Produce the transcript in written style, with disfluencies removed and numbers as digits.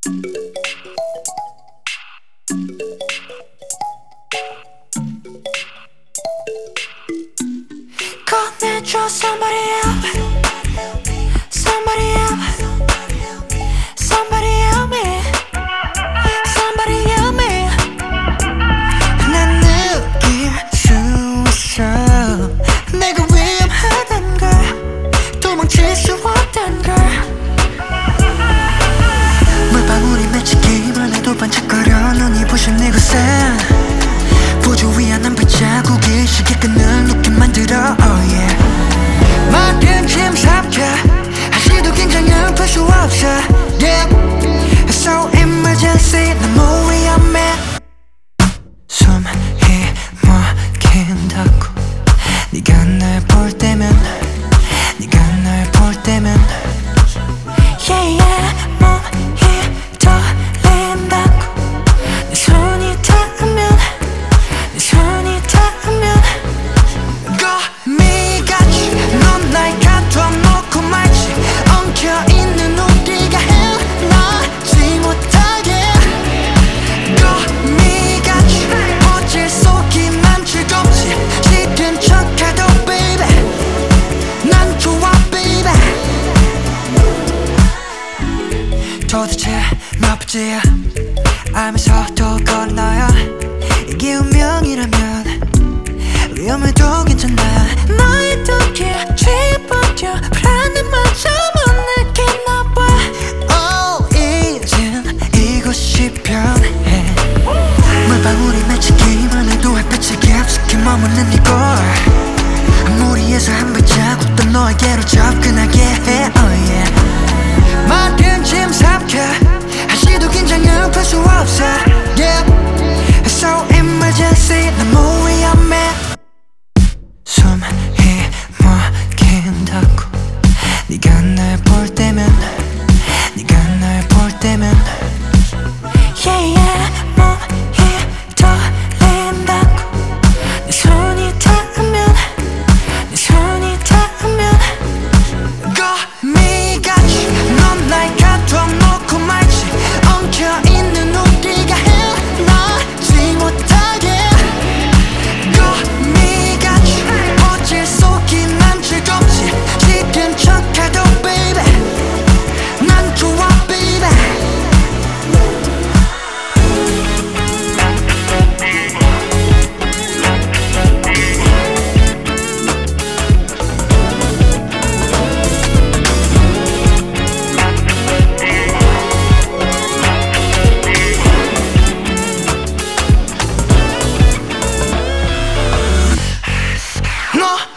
꺼내줘 somebody else, somebody else, somebody else me, somebody else me. 난 느낄 수 있어 내가 위험하단 걸, 도망칠 수 없단 걸. 물방울이 맺힌 게임을 해도 반짝거려 눈이 부신 이곳에 보조 위한 한 발자국이 시계 끈을 놓게 만들어 oh yeah. 모든 짐 삽혀 한시도 긴장을 풀 수 없어 yeah. So emergency 너무 위험해 숨이 막힌다고 네가 날 볼 때면 네가 날 볼 때면 yeah yeah 몸이 떨린다고 내 손이 닿으면 내 손이 닿으면 거미같이 넌 날 가둬놓고 말지 엉켜있는 우리가 헤어나지 못하게 거미같이 어제 속이만 즐겁지 싫은 척해도 baby 난 좋아 baby 도대체 몇 번째야 알면서도 건너요 이게 운명이라면 위험해도 괜찮아 너의 두께 취해버려 불안한 마저 못 느끼나 봐 oh 이젠 이곳이 편해 물방울이 맺힌 게임을 해도 햇빛에 깊숙이 머무는 이곳 무리해서 한 발자국도 너에게로 접근하게 해 oh yeah 모든 짐 삽혀 한시도 긴장을 풀 수 없어 yeah. So emergency 너무 위험해 숨이 막힌다고 네가 날 볼 때면 네가 날 볼 때면 yeah yeah 몸이 떨린다고 내 손이 닿으면 내 손이 닿으면 거미같이 넌 날 가둬놓고 말지 엉켜있는 우리가 헤어나지 못하게 거미같이 어제 속이만 즐겁지 싫은 척해도 baby 난 좋아 baby 너